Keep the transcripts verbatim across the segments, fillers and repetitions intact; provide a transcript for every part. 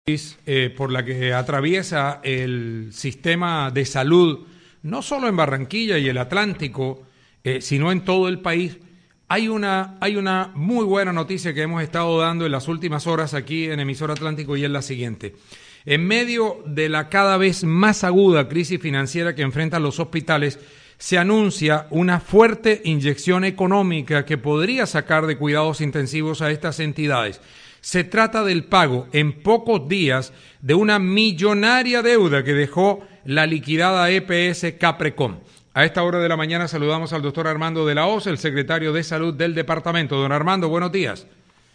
Eh, por la que atraviesa el sistema de salud, no solo en Barranquilla y el Atlántico, eh, sino en todo el país, hay una, hay una muy buena noticia que hemos estado dando en las últimas horas aquí en Emisora Atlántico y es la siguiente. En medio de la cada vez más aguda crisis financiera que enfrentan los hospitales, se anuncia una fuerte inyección económica que podría sacar de cuidados intensivos a estas entidades. Se trata del pago en pocos días de una millonaria deuda que dejó la liquidada E P S Caprecon. A esta hora de la mañana saludamos al doctor Armando de la Hoz, el secretario de Salud del departamento. Don Armando, buenos días.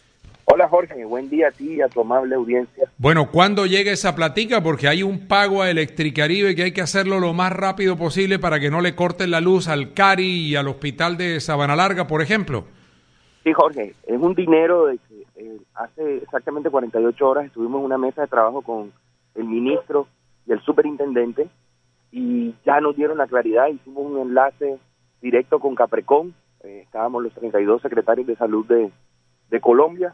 Hola Jorge, buen día a ti y a tu amable audiencia. Bueno, ¿cuándo llega esa platica? Porque hay un pago a Electricaribe que hay que hacerlo lo más rápido posible para que no le corten la luz al Cari y al hospital de Sabana Larga, por ejemplo. Sí, Jorge, es un dinero de que eh, hace exactamente cuarenta y ocho horas estuvimos en una mesa de trabajo con el ministro y el superintendente y ya nos dieron la claridad, hicimos un enlace directo con Caprecon, eh, estábamos los treinta y dos secretarios de salud de, de Colombia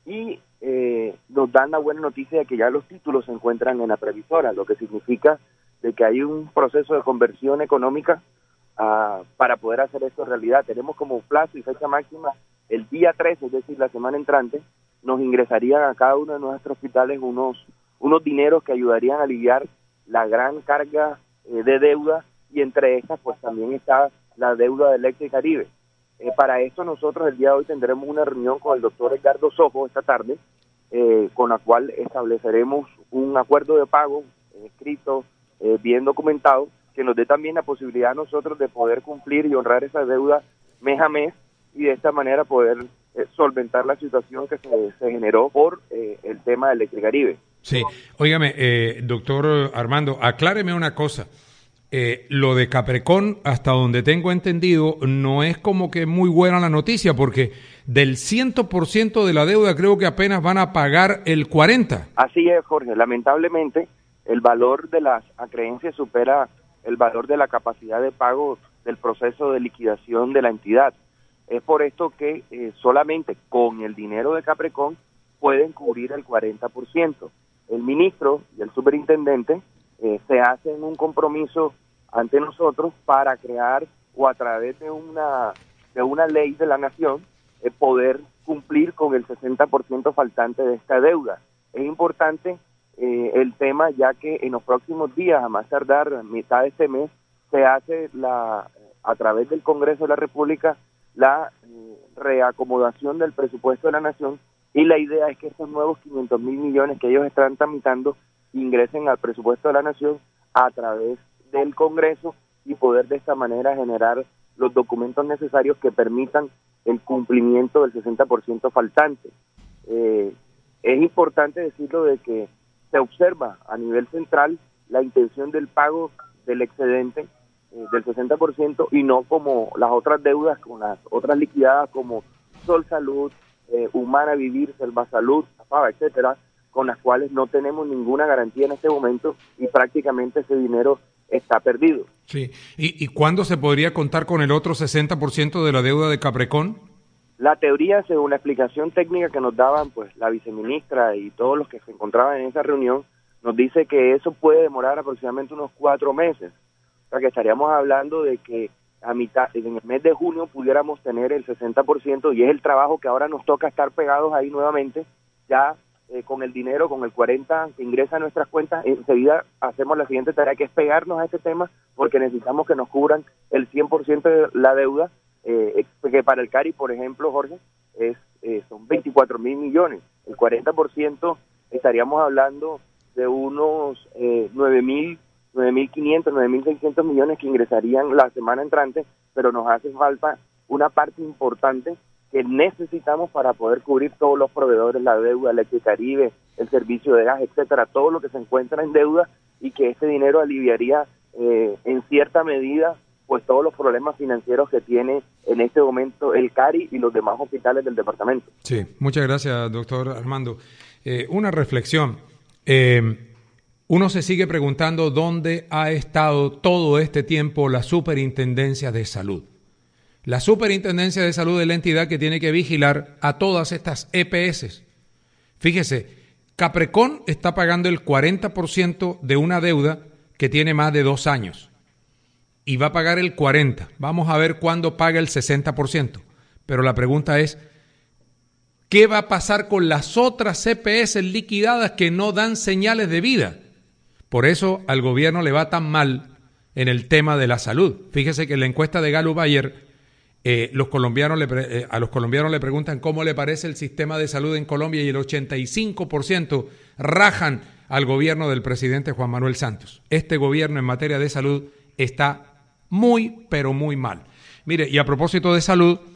y eh, nos dan la buena noticia de que ya los títulos se encuentran en la previsora, lo que significa de que hay un proceso de conversión económica uh, para poder hacer esto realidad. Tenemos como plazo y fecha máxima el día trece, es decir, la semana entrante, nos ingresarían a cada uno de nuestros hospitales unos, unos dineros que ayudarían a aliviar la gran carga eh, de deuda y entre estas pues también está la deuda de Electricaribe. Eh, para esto nosotros el día de hoy tendremos una reunión con el doctor Edgardo Sojo esta tarde, eh, con la cual estableceremos un acuerdo de pago eh, escrito, eh, bien documentado, que nos dé también la posibilidad a nosotros de poder cumplir y honrar esa deuda mes a mes y de esta manera poder eh, solventar la situación que se, se generó por eh, el tema de Electricaribe. Sí, óigame, eh, doctor Armando, acláreme una cosa. Eh, lo de Caprecon, hasta donde tengo entendido, no es como que muy buena la noticia, porque del cien por ciento de la deuda creo que apenas van a pagar el cuarenta por ciento. Así es, Jorge. Lamentablemente, el valor de las acreencias supera el valor de la capacidad de pago del proceso de liquidación de la entidad. Es por esto que eh, solamente con el dinero de Caprecon pueden cubrir el cuarenta por ciento. El ministro y el superintendente eh, se hacen un compromiso ante nosotros para crear o a través de una de una ley de la nación eh, poder cumplir con el sesenta por ciento faltante de esta deuda. Es importante eh, el tema ya que en los próximos días, a más tardar mitad de este mes, se hace la a través del Congreso de la República la eh, reacomodación del presupuesto de la nación y la idea es que estos nuevos quinientos mil millones que ellos están tramitando ingresen al presupuesto de la nación a través del Congreso y poder de esta manera generar los documentos necesarios que permitan el cumplimiento del sesenta por ciento faltante. Eh, es importante decirlo de que se observa a nivel central la intención del pago del excedente eh, del sesenta por ciento y no como las otras deudas, con las otras liquidadas como Sol Salud, eh, Humana Vivir, Selva Salud, Zapaba, etcétera, con las cuales no tenemos ninguna garantía en este momento y prácticamente ese dinero está perdido. Sí. ¿Y, y cuándo se podría contar con el otro sesenta por ciento de la deuda de Caprecon? La teoría, según la explicación técnica que nos daban pues la viceministra y todos los que se encontraban en esa reunión, nos dice que eso puede demorar aproximadamente unos cuatro meses. O sea que estaríamos hablando de que a mitad, en el mes de junio pudiéramos tener el sesenta por ciento y es el trabajo que ahora nos toca estar pegados ahí nuevamente, ya eh, con el dinero, con el cuarenta por ciento que ingresa a nuestras cuentas, enseguida hacemos la siguiente tarea que es pegarnos a este tema porque necesitamos que nos cubran el cien por ciento de la deuda, eh, que para el Cari, por ejemplo, Jorge, es eh, son veinticuatro mil millones, el cuarenta por ciento estaríamos hablando de unos eh, nueve mil nueve mil quinientos, nueve mil seiscientos millones que ingresarían la semana entrante, pero nos hace falta una parte importante que necesitamos para poder cubrir todos los proveedores, la deuda, Electricaribe, el servicio de gas, etcétera, todo lo que se encuentra en deuda y que este dinero aliviaría eh, en cierta medida pues todos los problemas financieros que tiene en este momento el Cari y los demás hospitales del departamento. Sí, muchas gracias, doctor Armando. Eh, una reflexión. Eh, Uno se sigue preguntando dónde ha estado todo este tiempo la Superintendencia de Salud. La Superintendencia de Salud es la entidad que tiene que vigilar a todas estas E P S. Fíjese, Caprecón está pagando el cuarenta por ciento de una deuda que tiene más de dos años y va a pagar el cuarenta por ciento. Vamos a ver cuándo paga el sesenta por ciento. Pero la pregunta es, ¿qué va a pasar con las otras C P S liquidadas que no dan señales de vida? Por eso al gobierno le va tan mal en el tema de la salud. Fíjese que en la encuesta de Gallup ayer, eh, los colombianos le, eh, a los colombianos le preguntan cómo le parece el sistema de salud en Colombia y el ochenta y cinco por ciento rajan al gobierno del presidente Juan Manuel Santos. Este gobierno en materia de salud está muy, pero muy mal. Mire, y a propósito de salud,